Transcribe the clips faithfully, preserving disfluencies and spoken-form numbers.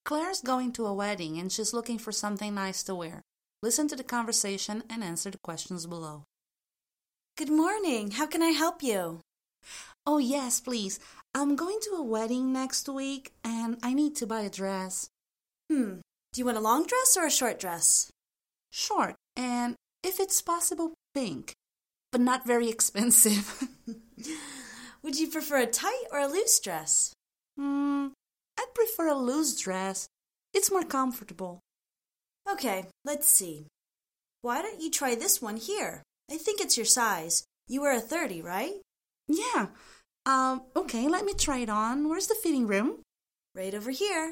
Claire's going to a wedding and she's looking for something nice to wear. Listen to the conversation and answer the questions below. Good morning. How can I help you? Oh, yes, please. I'm going to a wedding next week and I need to buy a dress. Hmm. Do you want a long dress or a short dress? Short, and if it's possible, pink, but not very expensive. Would you prefer a tight or a loose dress? Hmm, I'd prefer a loose dress. It's more comfortable. Okay, let's see. Why don't you try this one here? I think it's your size. You wear a thirty, right? Yeah. Um, okay, let me try it on. Where's the fitting room? Right over here.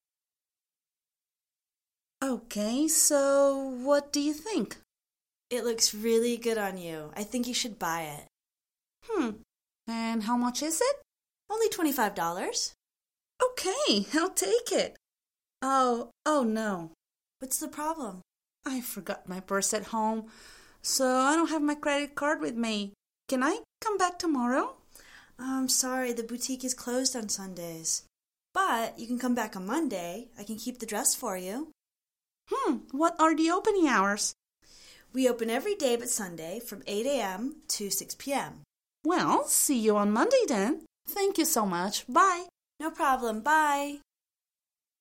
Okay, so what do you think? It looks really good on you. I think you should buy it. Hmm. And how much is it? Only twenty-five dollars. Okay, I'll take it. Oh, oh no. What's the problem? I forgot my purse at home, so I don't have my credit card with me. Can I come back tomorrow? I'm sorry, the boutique is closed on Sundays. But you can come back on Monday. I can keep the dress for you. Hmm, what are the opening hours? We open every day but Sunday from eight a.m. to six p.m. Well, see you on Monday then. Thank you so much. Bye. No problem. Bye.